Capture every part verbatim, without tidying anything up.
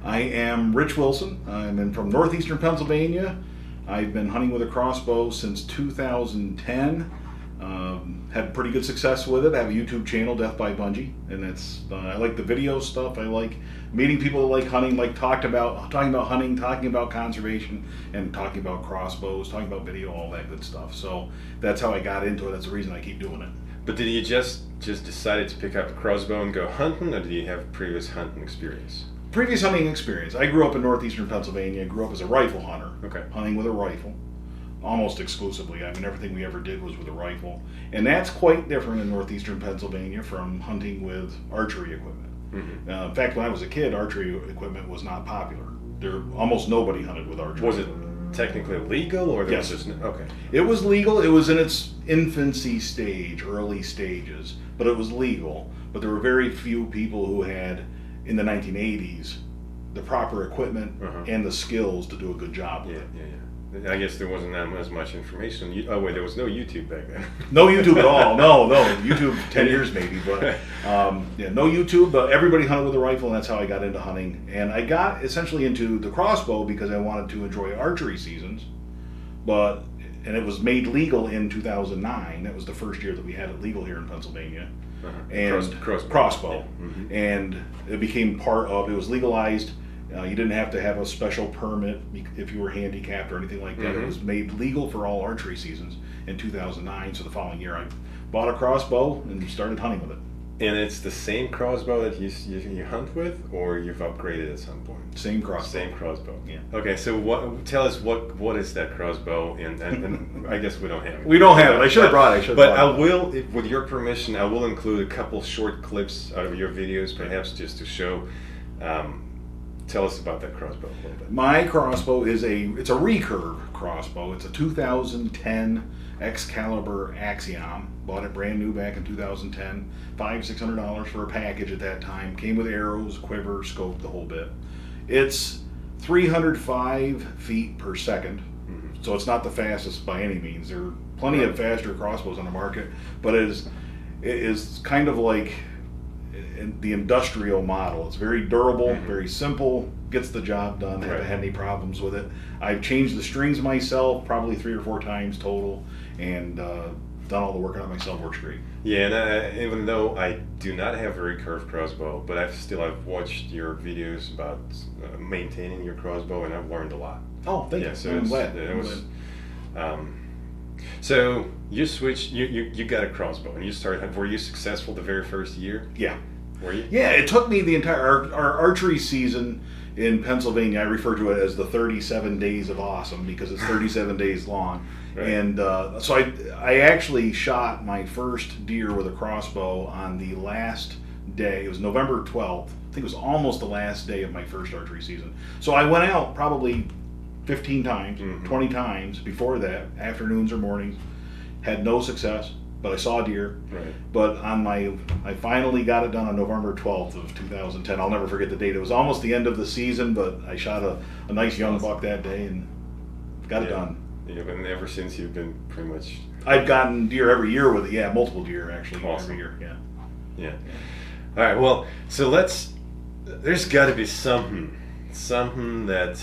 I am Rich Wilson. I'm in, from northeastern Pennsylvania. I've been hunting with a crossbow since two thousand ten. Um, had pretty good success with it. I have a YouTube channel, Death by Bungie, and it's uh, I like the video stuff. I like meeting people that like hunting, like talked about talking about hunting, talking about conservation, and talking about crossbows, talking about video, all that good stuff. So that's how I got into it. That's the reason I keep doing it. But did you just just decided to pick up a crossbow and go hunting, or did you have previous hunting experience? Previous hunting experience. I grew up in northeastern Pennsylvania. I grew up as a rifle hunter, Okay. hunting with a rifle. Almost exclusively. I mean, everything we ever did was with a rifle. And that's quite different in northeastern Pennsylvania from hunting with archery equipment. Mm-hmm. Uh, in fact, when I was a kid, archery equipment was not popular. There, almost nobody hunted with archery. Was it technically legal, or there Yes. was just okay? It was legal. It was in its infancy stage, early stages, but it was legal. But there were very few people who had, in the nineteen eighties, the proper equipment Uh-huh. and the skills to do a good job with Yeah, it. yeah, yeah. I guess there wasn't that as much information. You, oh wait, there was no YouTube back then. No YouTube at all. No, no YouTube. Ten years maybe, but um, yeah, no YouTube. But everybody hunted with a rifle, and that's how I got into hunting. And I got essentially into the crossbow because I wanted to enjoy archery seasons. But and it was made legal in two thousand nine. That was the first year that we had it legal here in Pennsylvania. Uh-huh. And Cross, crossbow. crossbow. Yeah. Mm-hmm. And it became part of. It was legalized. Uh, you didn't have to have a special permit if you were handicapped or anything like that. Mm-hmm. It was made legal for all archery seasons in two thousand nine. So the following year, I bought a crossbow and started hunting with it. And it's the same crossbow that you, you you hunt with, or you've upgraded at some point? Same crossbow. Same crossbow. Yeah. Okay, so what? Tell us what what is that crossbow? And, and, and I guess we don't have it. We don't have it. I should have brought it. I should have But I brought it. will, if- with your permission, I will include a couple short clips out of your videos, perhaps just to show. Um, tell us about that crossbow a little bit. My crossbow is a it's a recurve crossbow. It's a two thousand ten Excalibur Axiom. Bought it brand new back in two thousand ten. Five six hundred dollars for a package at that time. Came with arrows, quiver, scope, the whole bit. It's three hundred five feet per second, Mm-hmm. so it's not the fastest by any means. There are plenty of faster crossbows on the market, but it is it is kind of like in the industrial model. It's very durable, Mhm. very simple, gets the job done. I haven't Right. had any problems with it. I've changed the strings myself probably three or four times total, and uh, done all the work on it myself. Works great. Yeah, and uh, even though I do not have a recurve crossbow, but I've still I've watched your videos about uh, maintaining your crossbow, and I've learned a lot. Oh, thank yeah, you. so I'm it's, glad. it I'm was. glad. Um, so you switched. You, you you got a crossbow, and you started. Were you successful the very first year? Yeah. Were you? Yeah, it took me the entire our, our archery season in Pennsylvania. I refer to it as the thirty-seven days of awesome because it's thirty-seven days long. Right. And uh, so I I actually shot my first deer with a crossbow on the last day. It was November twelfth. I think it was almost the last day of my first archery season. So I went out probably fifteen times, Mhm. twenty times before that, afternoons or mornings. Had no success, but I saw deer. Right. But on my, I finally got it done on November twelfth of two thousand ten. I'll never forget the date. It was almost the end of the season, but I shot a, a nice young buck that day and got it Yeah. done. Yeah, and ever since you've been pretty much. I've gotten deer every year with it. Yeah, multiple deer actually Awesome. every year. Yeah. Yeah. All right. Well, so let's. There's got to be something, something that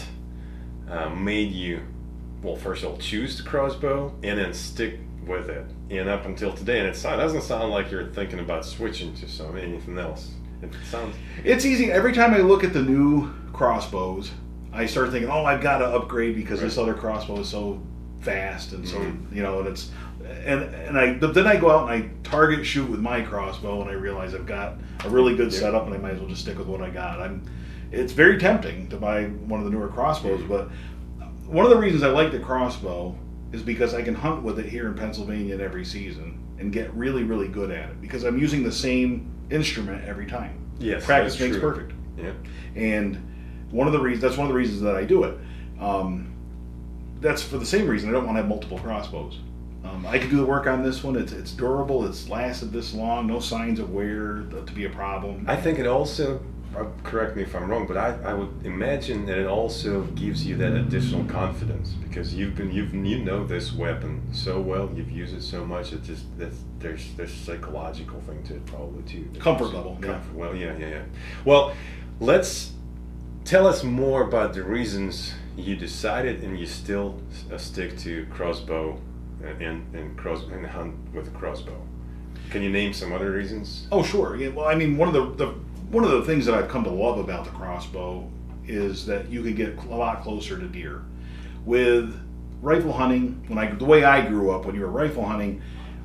uh, made you, well, first of all, choose the crossbow and then stick with it, and up until today. And it sound- doesn't sound like you're thinking about switching to some anything else. It sounds. It's easy. Every time I look at the new crossbows, I start thinking, oh, I've got to upgrade because this Right. other crossbow is so fast and so, Mhm. you know, and it's, and and I, but then I go out and I target shoot with my crossbow and I realize I've got a really good Yeah. setup and I might as well just stick with what I got. I'm, it's very tempting to buy one of the newer crossbows, Mhm. but one of the reasons I like the crossbow is because I can hunt with it here in Pennsylvania in every season and get really, really good at it because I'm using the same instrument every time. Yes. Practice that's makes true. perfect. Yeah. And one of the reasons, that's one of the reasons that I do it. Um, that's for the same reason I don't want to have multiple crossbows. Um, I can do the work on this one. It's it's durable. It's lasted this long. No signs of wear to be a problem. I think it also, uh, correct me if I'm wrong, but I, I would imagine that it also gives you that additional confidence because you've been you've you know this weapon so well, you've used it so much. It just that's, there's there's a psychological thing to it probably too. Comfort level, yeah. Comfort, well, yeah, yeah, yeah. Well, let's tell us more about the reasons you decided and you still uh, stick to crossbow and, and, and cross and hunt with a crossbow. Can you name some other reasons? Oh, sure. Yeah. Well, I mean, one of the, the one of the things that I've come to love about the crossbow is that you can get a lot closer to deer. With rifle hunting, when I the way I grew up, when you were rifle hunting,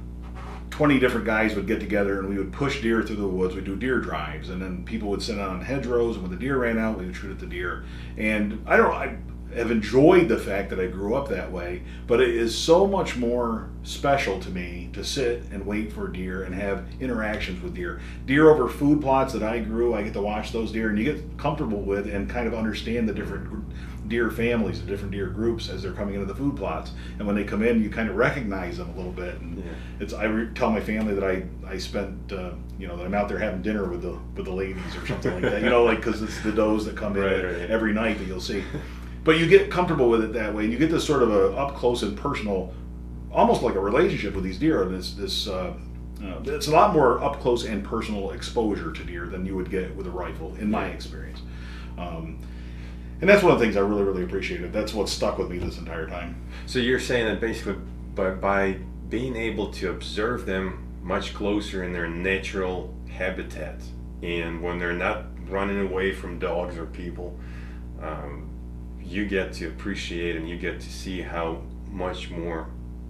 twenty different guys would get together and we would push deer through the woods. We'd do deer drives, and then people would sit out on hedgerows, and when the deer ran out, we would shoot at the deer. And I don't I have enjoyed the fact that I grew up that way, but it is so much more special to me to sit and wait for deer and have interactions with deer. Deer over food plots that I grew, I get to watch those deer, and you get comfortable with and kind of understand the different deer families, the different deer groups as they're coming into the food plots. And when they come in, you kind of recognize them a little bit. And Yeah. it's I re- tell my family that I I spent uh, you know that I'm out there having dinner with the with the ladies or something like that. You know, like because it's the does that come in Right, right. every night that you'll see. But you get comfortable with it that way, and you get this sort of a up close and personal, almost like a relationship with these deer. And this this uh, uh, it's a lot more up close and personal exposure to deer than you would get with a rifle, in my experience. Um, and that's one of the things I really really appreciated. That's what stuck with me this entire time. So you're saying that basically by, by being able to observe them much closer in their natural habitat, and when they're not running away from dogs or people, um, you get to appreciate and you get to see how much more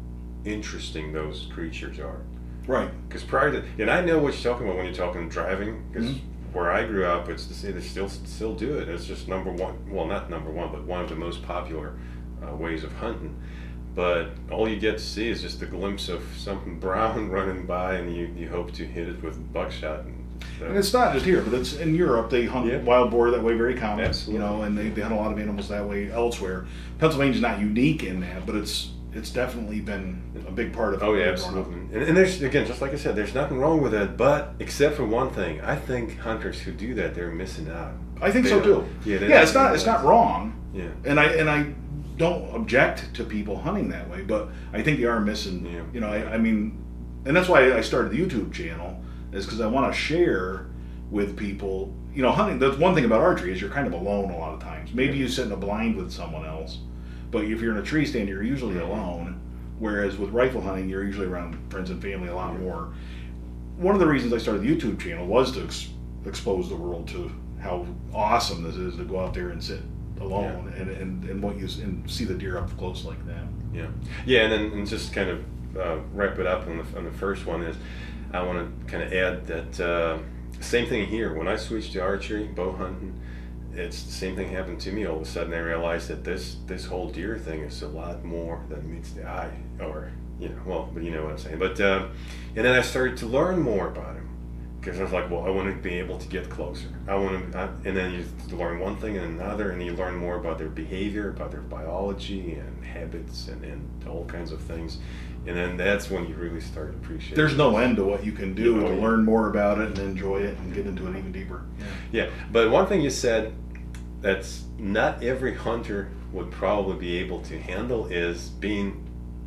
interesting those creatures are. Right. Because prior to, and I know what you're talking about when you're talking driving, because Mhm. where I grew up, it's the same, they still still do it. It's just number one, well, not number one, but one of the most popular uh, ways of hunting. But all you get to see is just a glimpse of something brown running by, and you, you hope to hit it with buckshot. And, so. And it's not just here, but it's in Europe. They hunt Yeah. wild boar that way, very common. Absolutely. You know, and they, they hunt a lot of animals that way elsewhere. Pennsylvania's not unique in that, but it's it's definitely been a big part of. Oh yeah, growing up. absolutely. And, and there's again, just like I said, there's nothing wrong with that, but except for one thing, I think hunters who do that, they're missing out. I think They so don't- too. Yeah, they Yeah, don't it's not realize. it's not wrong, Yeah. and I and I don't object to people hunting that way, but I think they are missing. Yeah. You know, I, I mean, and that's why I started the YouTube channel, is because I want to share with people. You know, hunting. That's one thing about archery is you're kind of alone a lot of times. Maybe Yeah. you sit in a blind with someone else, but if you're in a tree stand, you're usually alone. Whereas with rifle hunting, you're usually around friends and family a lot Yeah. more. One of the reasons I started the YouTube channel was to ex- expose the world to how awesome this is to go out there and sit alone and, and, and what you s- and see the deer up close like that. Yeah, yeah, and then and just kind of uh, wrap it up on the, on the first one is, I want to kind of add that uh, same thing here. When I switched to archery, bow hunting, it's the same thing happened to me. All of a sudden, I realized that this this whole deer thing is a lot more than meets the eye, or you know, well, but you know what I'm saying. But uh, and then I started to learn more about him. Because I was like, well, I want to be able to get closer. I want to, I, and then you learn one thing and another, and you learn more about their behavior, about their biology and habits, and, and all kinds of things. And then that's when you really start appreciating. There's no end to what you can do You know, to yeah. learn more about it and enjoy it and get into it even deeper. Yeah. Yeah, but one thing you said that's not every hunter would probably be able to handle is being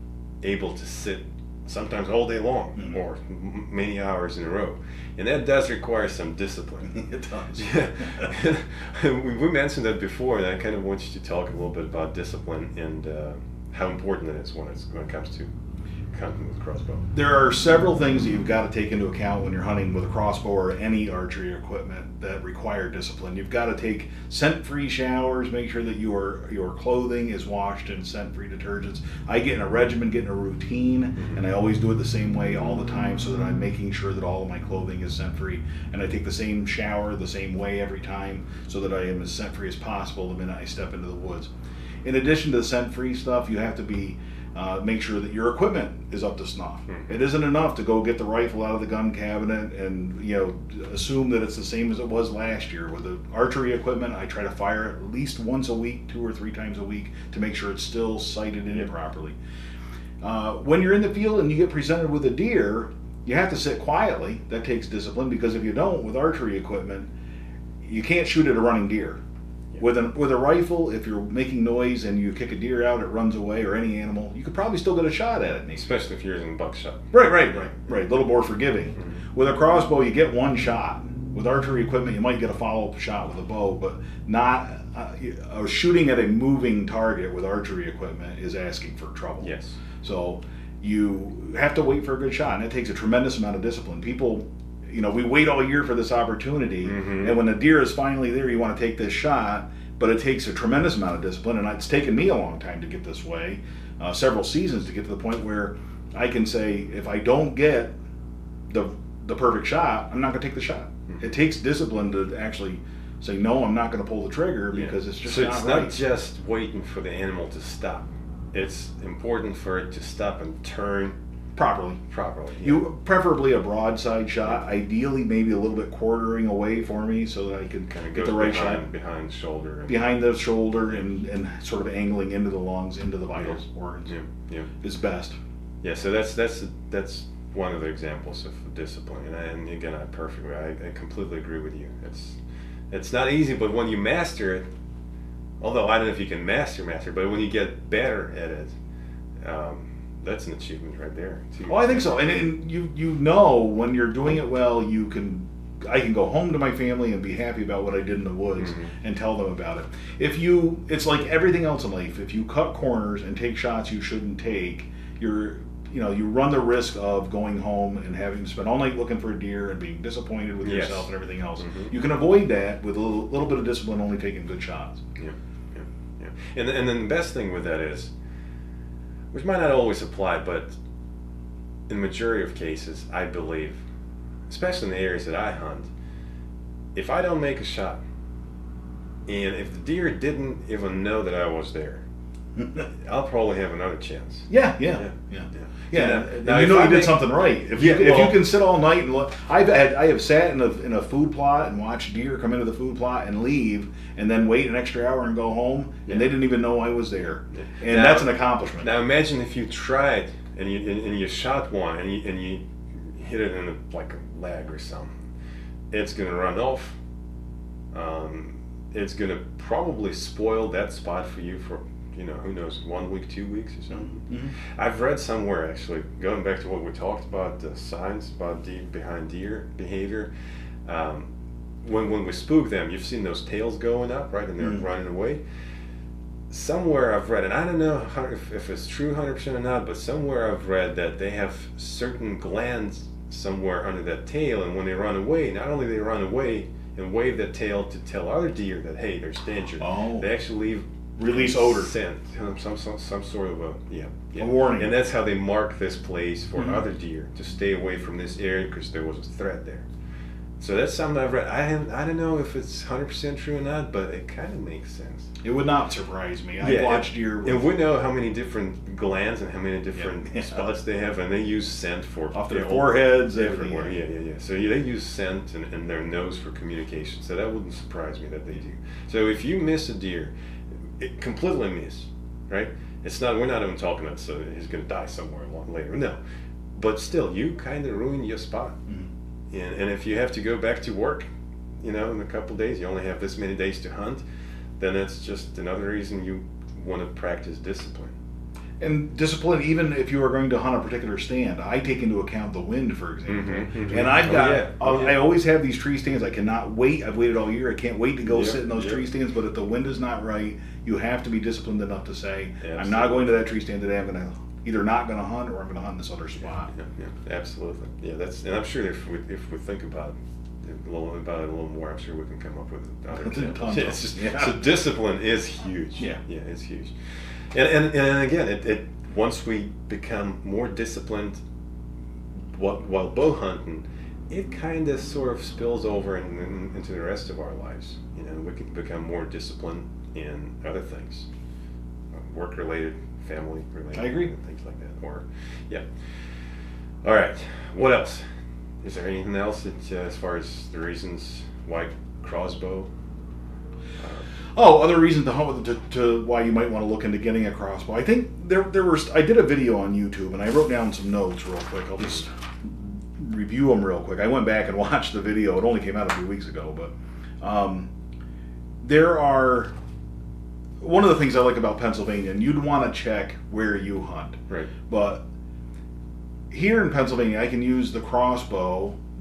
able to sit sometimes all day long Mhm. or m- many hours in a row. And that does require some discipline. It does. Yeah. we we mentioned that before, and I kind of want you to talk a little bit about discipline and uh, how important it is when, it's, when it comes to hunting with crossbow. There are several things that you've got to take into account when you're hunting with a crossbow or any archery equipment that require discipline. You've got to take scent-free showers, make sure that your your clothing is washed in scent-free detergents. I get in a regimen, get in a routine, and I always do it the same way all the time so that I'm making sure that all of my clothing is scent-free. And I take the same shower the same way every time so that I am as scent-free as possible the minute I step into the woods. In addition to the scent-free stuff, you have to be Uh, make sure that your equipment is up to snuff. Mhm. It isn't enough to go get the rifle out of the gun cabinet and you know assume that it's the same as it was last year. With the archery equipment, I try to fire at least once a week, two or three times a week, to make sure it's still sighted in properly. Uh, when you're in the field and you get presented with a deer, you have to sit quietly. That takes discipline, because if you don't, with archery equipment, you can't shoot at a running deer. With a, with a rifle, if you're making noise and you kick a deer out, it runs away, or any animal, you could probably still get a shot at it. Maybe. Especially if you're using buckshot. Right, right, right, right. Little more forgiving. Mhm. With a crossbow, you get one shot, With archery equipment, you might get a follow-up shot with a bow, but not uh, uh, shooting at a moving target with archery equipment is asking for trouble. Yes. So you have to wait for a good shot, and it takes a tremendous amount of discipline. People, you know, we wait all year for this opportunity, mm-hmm. and when the deer is finally there, you want to take this shot, but it takes a tremendous amount of discipline, and it's taken me a long time to get this way, uh, several seasons to get to the point where I can say, if I don't get the the perfect shot, I'm not going to take the shot. Mm-hmm. It takes discipline to actually say, no, I'm not going to pull the trigger because yeah. it's just so not it's right. not just waiting for the animal to stop. It's important for it to stop and turn properly. Properly. Yeah. You preferably a broadside shot. Ideally, maybe a little bit quartering away for me so that I can kind of get the right behind, shot behind the shoulder. And behind the shoulder and, and sort of angling into the lungs, into the vital yeah. organs. Yeah. Yeah. Is best. Yeah. So that's that's that's one of the examples of discipline. And, I, and again, I perfectly, I, I completely agree with you. It's it's not easy, but when you master it, although I don't know if you can master master, but when you get better at it. Um, That's an achievement right there. Too. Oh, I think so. And, and you you know when you're doing it well, you can I can go home to my family and be happy about what I did in the woods mm-hmm. and tell them about it. If you, it's like everything else in life. If you cut corners and take shots you shouldn't take, you're you know you run the risk of going home and having to spend all night looking for a deer and being disappointed with yes. yourself and everything else. Mm-hmm. You can avoid that with a little, little bit of discipline, only taking good shots. Yeah, yeah, yeah. And and then the best thing with that is, which might not always apply, but in the majority of cases, I believe, especially in the areas that I hunt, if I don't make a shot, and if the deer didn't even know that I was there, I'll probably have another chance. Yeah, yeah, yeah. yeah. yeah. Yeah, now, and now you if know I you did make, something right. If you yeah, if well, you can sit all night and look, I've had I have sat in a in a food plot and watched deer come into the food plot and leave, and then wait an extra hour and go home, yeah. and they didn't even know I was there, yeah. and now, that's an accomplishment. Now imagine if you tried and you and, and you shot one and you and you hit it in a, like a leg or something, it's gonna run off. Um, it's gonna probably spoil that spot for you for. You know, who knows, one week, two weeks or something. Mm-hmm. I've read somewhere, actually, going back to what we talked about, the signs about deer, behind deer behavior. Um, when when we spook them, you've seen those tails going up, right, and they're mm-hmm. running away. Somewhere I've read, and I don't know how, if, if it's true one hundred percent or not, but somewhere I've read that they have certain glands somewhere under that tail, and when they run away, not only they run away and wave that tail to tell other deer that, hey, there's danger, oh. they actually leave release odor, scent, some, some some sort of a yeah, yeah. a warning, and that's how they mark this place for mm-hmm. other deer to stay away from this area because there was a threat there. So that's something I've read. I have, I don't know if it's one hundred percent true or not, but it kind of makes sense. It would not surprise me. I yeah, watched deer, and, and we know how many different glands and how many different yeah, yeah. spots they have, and they use scent for off their you know, foreheads, everywhere. everything. Yeah, yeah, yeah. So yeah, they use scent and, and their nose for communication. So that wouldn't surprise me that they do. So if you miss a deer. It completely miss, right? It's not. We're not even talking about so he's going to die somewhere later. No, but still, you kind of ruin your spot. Mm-hmm. And and if you have to go back to work, you know, in a couple of days, you only have this many days to hunt, then it's just another reason you want to practice discipline. And discipline, even if you are going to hunt a particular stand, I take into account the wind, for example. Mm-hmm, mm-hmm. And I've got, oh, yeah. Oh, yeah. I always have these tree stands. I cannot wait. I've waited all year. I can't wait to go yep, sit in those yep. tree stands. But if the wind is not right, you have to be disciplined enough to say, absolutely. I'm not going to that tree stand today. I'm going to either not going to hunt or I'm going to hunt in this other spot. Yeah, yeah, yeah, absolutely. Yeah, that's. And I'm sure if we if we think about it a little about it a little more, I'm sure we can come up with other examples. Yeah, it's just, yeah. So discipline is huge. Yeah, yeah, it's huge. And and and again, it. it once we become more disciplined while, while bow hunting, it kind of sort of spills over in, in, into the rest of our lives. You know, we can become more disciplined in other things, work-related, family-related. I agree. Things like that. Or, yeah. All right. What else? Is there anything else that, uh, as far as the reasons why crossbow? Uh, Oh, other reasons to hunt with to, to why you might want to look into getting a crossbow. I think there there were. I did a video on YouTube and I wrote down some notes real quick. I'll just review them real quick. I went back and watched the video. It only came out a few weeks ago, but um, there are. One of the things I like about Pennsylvania, and you'd want to check where you hunt. Right. But here in Pennsylvania, I can use the crossbow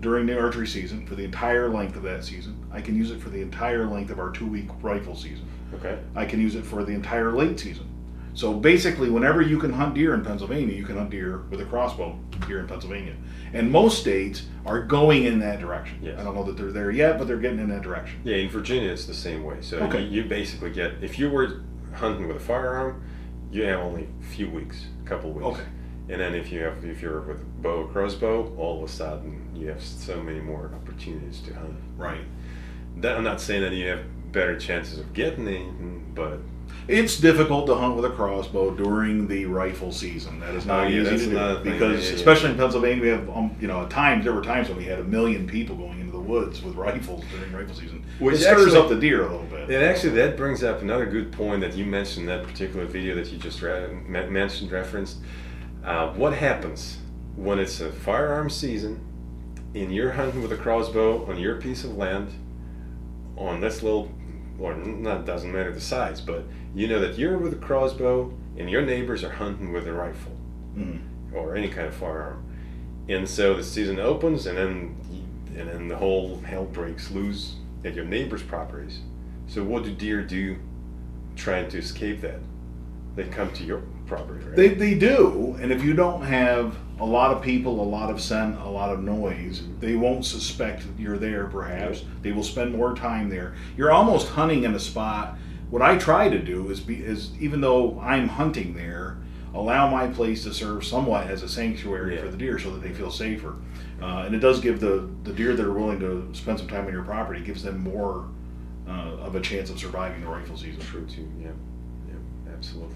during the archery season for the entire length of that season. I can use it for the entire length of our two-week rifle season. Okay. I can use it for the entire late season. So basically, whenever you can hunt deer in Pennsylvania, you can hunt deer with a crossbow here in Pennsylvania. And most states are going in that direction. Yes. I don't know that they're there yet, but they're getting in that direction. Yeah, in Virginia it's the same way. So Okay. you, you basically get, if you were hunting with a firearm, you have only a few weeks, a couple weeks. Okay. And then if you have, if you're with a bow or crossbow, all of a sudden you have so many more opportunities to hunt. Right. That, I'm not saying that you have better chances of getting anything, but It's difficult to hunt with a crossbow during the rifle season. That is not Oh, yeah, easy that's to do another thing. because, Yeah, yeah, especially yeah. in Pennsylvania, we have um, you know times there were times when we had a million people going into the woods with rifles during rifle season, Which it stirs actually- up the deer a little bit. and actually that brings up another good point that you mentioned in that particular video that you just re- me- mentioned, referenced. Uh, what happens when it's a firearm season and you're hunting with a crossbow on your piece of land on this little, or not, doesn't matter the size, but you know that you're with a crossbow and your neighbors are hunting with a rifle Mhm. or any kind of firearm, and so the season opens and then and then the whole hell breaks loose at your neighbors' properties. So what do deer do trying to escape that? They come to your property, right? They, they do, and if you don't have a lot of people, a lot of scent, a lot of noise, they won't suspect you're there perhaps. They will spend more time there. You're almost hunting in a spot. What I try to do is, be, is even though I'm hunting there, allow my place to serve somewhat as a sanctuary Yeah. for the deer so that they feel safer. Uh, and it does give the, the deer that are willing to spend some time on your property, gives them more uh, of a chance of surviving the rifle season. True too. Yeah, yeah, absolutely.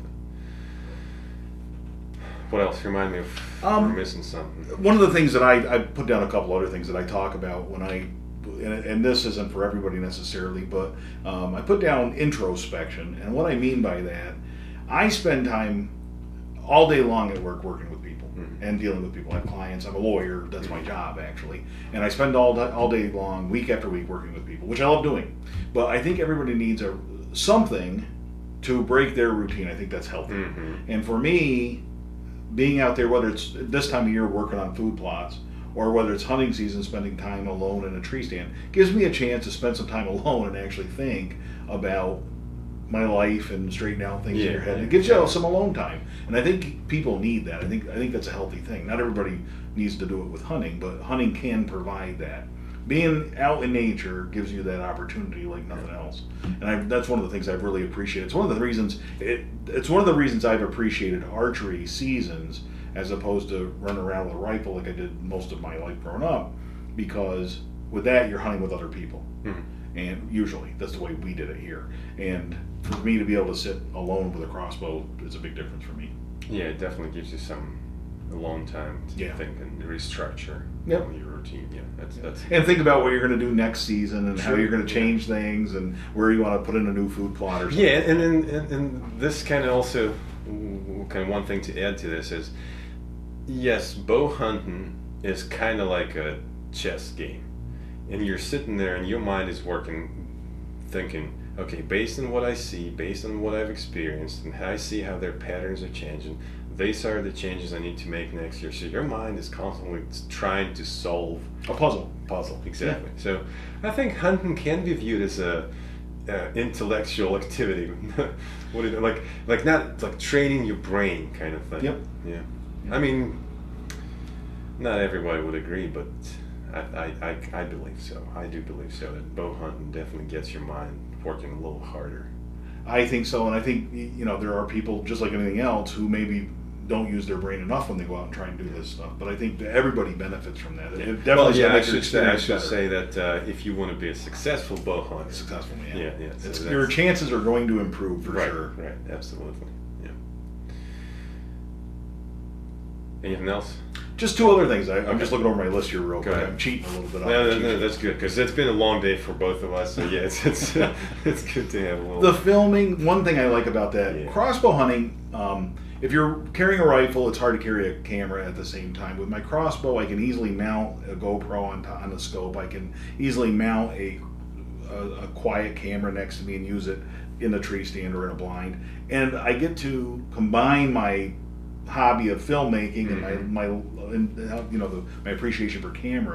What else? Remind me if Um, we're missing something. One of the things that I, I put down a couple other things that I talk about when I, and, and this isn't for everybody necessarily, but um, I put down introspection. And what I mean by that, I spend time all day long at work working with people Mhm. and dealing with people. I have clients. I'm a lawyer. That's my job, actually. And I spend all day, all day long, week after week, working with people, which I love doing. But I think everybody needs a something to break their routine. I think that's healthy. Mhm. And for me, being out there, whether it's this time of year working on food plots or whether it's hunting season, spending time alone in a tree stand, gives me a chance to spend some time alone and actually think about my life and straighten out things in Yeah, your head. yeah. It gives you some alone time, and I think people need that. I think I think that's a healthy thing. Not everybody needs to do it with hunting, but hunting can provide that. Being out in nature gives you that opportunity like nothing else, and I, that's one of the things I've really appreciated. It's one of the reasons it, it's one of the reasons I've appreciated archery seasons as opposed to running around with a rifle like I did most of my life growing up, because with that you're hunting with other people. Mhm. And usually, that's the way we did it here. And for me to be able to sit alone with a crossbow is a big difference for me. Yeah, it definitely gives you some alone time to Yeah. think and restructure Yep. your routine. Yeah, that's that's. And think about what you're going to do next season and how Sure. you're going to change things and where you want to put in a new food plot or something. Yeah, and then and, and this kind of also kind of one thing to add to this is, yes, bow hunting is kind of like a chess game, and you're sitting there and your mind is working, thinking, okay, based on what I see, based on what I've experienced, and how I see how their patterns are changing, these are the changes I need to make next year. So your mind is constantly trying to solve A puzzle. puzzle. Exactly. So I think hunting can be viewed as a uh, intellectual activity. What is it, like like not like training your brain kind of thing. Yep. Yeah. I mean, not everybody would agree, but I, I, I, I believe so. I do believe so that bow hunting definitely gets your mind working a little harder. I think so, and I think, you know, there are people, just like anything else, who maybe don't use their brain enough when they go out and try and do this stuff. But I think that everybody benefits from that. It Yeah. definitely Well, yeah, I makes your should, say, I experience should better. say that uh, if you want to be a successful bow hunter, Successful, man. Yeah, yeah, so It's, that's- your chances are going to improve for right, sure. right, absolutely, yeah. Anything else? Just two other things. I, I'm Okay. just looking over my list here real Go quick. ahead. I'm cheating a little bit. on No, the no, cheat no, sheet. that's good because it's been a long day for both of us. So yeah, it's it's, it's good to have a little. The filming, one thing I like about that, Yeah. crossbow hunting, um, if you're carrying a rifle, it's hard to carry a camera at the same time. With my crossbow, I can easily mount a GoPro on, t- on the scope. I can easily mount a, a, a quiet camera next to me and use it in a tree stand or in a blind. And I get to combine my hobby of filmmaking Mhm. and my, my and, uh, you know, the, my appreciation for cameras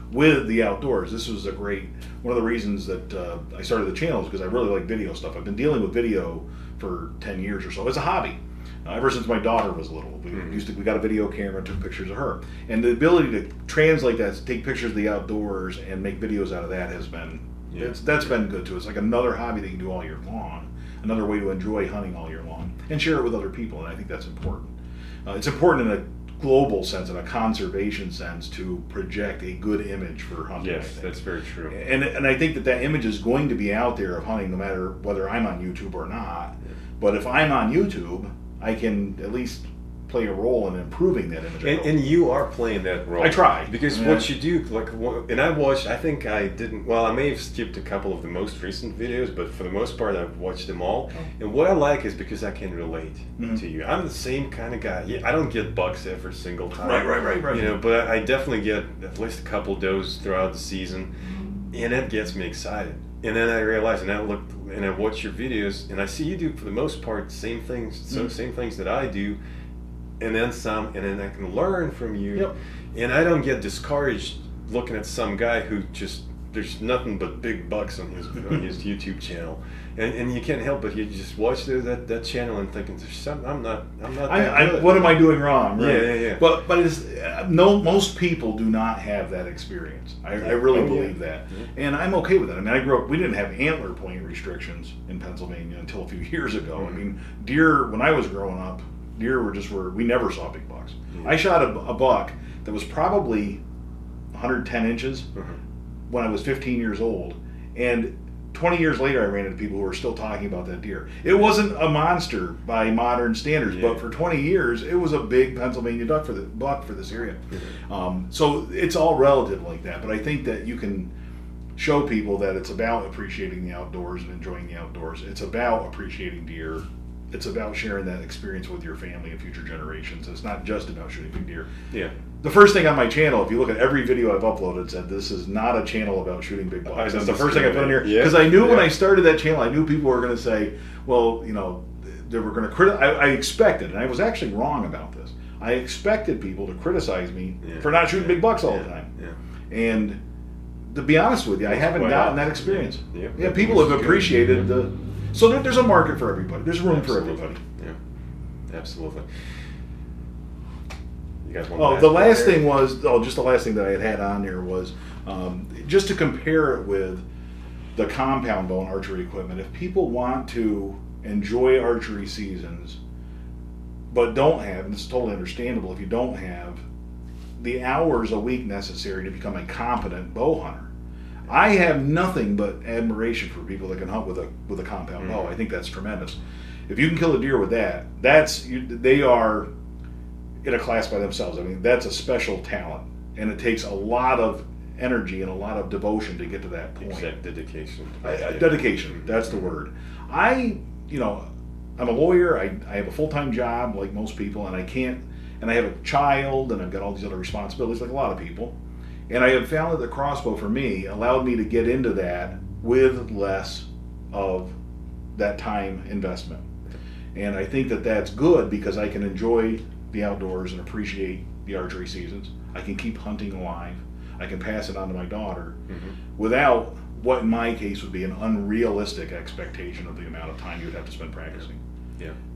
with the outdoors. This was a great, one of the reasons that uh, I started the channel is because I really like video stuff. I've been dealing with video for ten years or so as a hobby. Uh, ever since my daughter was little, we Mhm. used to, we got a video camera and took pictures of her. And the ability to translate that, to take pictures of the outdoors and make videos out of that has been, Yeah. it's, that's been good too. It's like another hobby that you can do all year long, another way to enjoy hunting all year long, and share it with other people, and I think that's important. Uh, it's important in a global sense, in a conservation sense, to project a good image for hunting. I Yes, think. that's very true. And, and I think that that image is going to be out there of hunting no matter whether I'm on YouTube or not. But if I'm on YouTube, I can at least play a role in improving that image. I And, hope. and you are playing that role. I try. Because Yeah. what you do, like, wha- and I watched, I think I didn't, well, I may have skipped a couple of the most recent videos, but for the most part, I've watched them all. And what I like is because I can relate Mhm. to you. I'm the same kind of guy. Yeah, I don't get bucks every single time. Right, right, right, right. You know, but I definitely get at least a couple of those throughout the season. And it gets me excited. And then I realize, and I look, and I watch your videos, and I see you do, for the most part, same things, so Mhm. same things that I do, and then some, and then I can learn from you. Yep. And I don't get discouraged looking at some guy who just, there's nothing but big bucks on his on his YouTube channel, and and you can't help but you just watch the, that that channel and thinking, there's some, I'm not, I'm not. I, that I, good. what am I doing wrong? Right? Yeah, yeah, yeah. But but it's, uh, no, most people do not have that experience. I, I really Oh, yeah. believe that, Yeah. and I'm okay with that. I mean, I grew up. We didn't have antler point restrictions in Pennsylvania until a few years ago. I Mhm. mean, deer. When I was growing up, deer were just were. We never saw big bucks. Yeah. I shot a, a buck that was probably one hundred ten inches Mhm. when I was fifteen years old, and twenty years later, I ran into people who were still talking about that deer. It wasn't a monster by modern standards, Yeah. but for twenty years, it was a big Pennsylvania duck for the buck for this area. Mhm. Um, so it's all relative like that. But I think that you can show people that it's about appreciating the outdoors and enjoying the outdoors. It's about appreciating deer. It's about sharing that experience with your family and future generations. It's not just about shooting big deer. Yeah. The first thing on my channel, if you look at every video I've uploaded, said this is not a channel about shooting big bucks. I That's the first thing I put in here Yeah. because I knew when Yeah. I started that channel, I knew people were going to say, "Well, you know, they were going to criticize." I, I expected, and I was actually wrong about this. I expected people to criticize me Yeah. for not shooting Yeah. big bucks all Yeah. the time. Yeah. And to be honest with you, I That's haven't quite gotten that honest. experience. Yeah. Yeah. Yeah, people Which have is good. appreciated Yeah. the. So there, there's a market for everybody. There's room Absolutely. for everybody. Yeah, absolutely. You guys want? Oh, to the ask last there? thing was, oh, just the last thing that I had had on there was um, just to compare it with the compound bow and archery equipment. If people want to enjoy archery seasons, but don't have, and this is totally understandable, if you don't have the hours a week necessary to become a competent bow hunter, I have nothing but admiration for people that can hunt with a with a compound bow. Mhm. I think that's tremendous. If you can kill a deer with that, that's you, they are in a class by themselves. I mean, that's a special talent, and it takes a lot of energy and a lot of devotion to get to that point. Exact dedication. I, I- dedication, that's the word. I, you know, I'm a lawyer. I, I have a full time job like most people, and I can't. And I have a child, and I've got all these other responsibilities like a lot of people. And I have found that the crossbow for me allowed me to get into that with less of that time investment. And I think that that's good because I can enjoy the outdoors and appreciate the archery seasons. I can keep hunting alive. I can pass it on to my daughter Mhm. without what in my case would be an unrealistic expectation of the amount of time you'd have to spend practicing. Yeah.